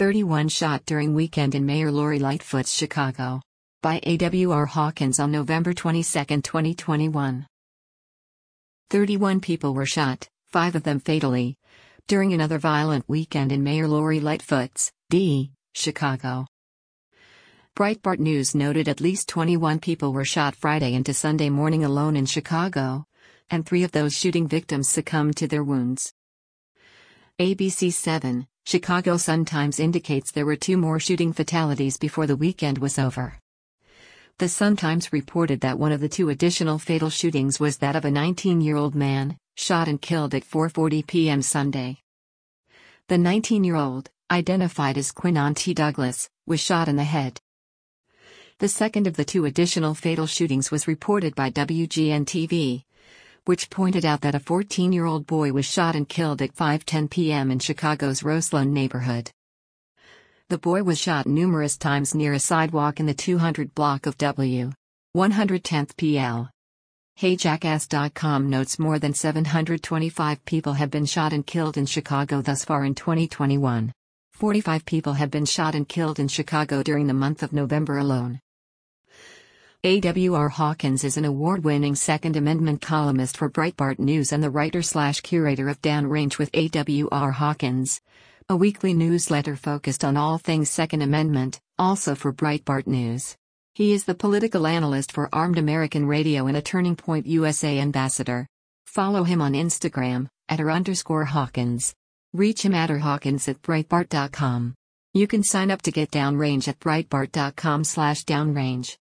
31 shot during weekend in Mayor Lori Lightfoot's Chicago. By A.W.R. Hawkins on November 22, 2021. 31 people were shot, 5 of them fatally, during another violent weekend in Mayor Lori Lightfoot's, D., Chicago. Breitbart News noted at least 21 people were shot Friday into Sunday morning alone in Chicago, and 3 of those shooting victims succumbed to their wounds. ABC 7, Chicago Sun-Times indicates there were 2 more shooting fatalities before the weekend was over. The Sun-Times reported that one of the 2 additional fatal shootings was that of a 19-year-old man, shot and killed at 4:40 p.m. Sunday. The 19-year-old, identified as Quinnon T. Douglas, was shot in the head. The second of the 2 additional fatal shootings was reported by WGN-TV, which pointed out that a 14-year-old boy was shot and killed at 5:10 p.m. in Chicago's Roseland neighborhood. The boy was shot numerous times near a sidewalk in the 200 block of W. 110th PL. HeyJackass.com notes more than 725 people have been shot and killed in Chicago thus far in 2021. 45 people have been shot and killed in Chicago during the month of November alone. A.W.R. Hawkins is an award-winning Second Amendment columnist for Breitbart News and the writer/curator of Downrange with A.W.R. Hawkins, a weekly newsletter focused on all things Second Amendment, also for Breitbart News. He is the political analyst for Armed American Radio and a Turning Point USA ambassador. Follow him on Instagram, @r_Hawkins. Reach him at Hawkins@Breitbart.com. You can sign up to get Downrange at Breitbart.com/Downrange.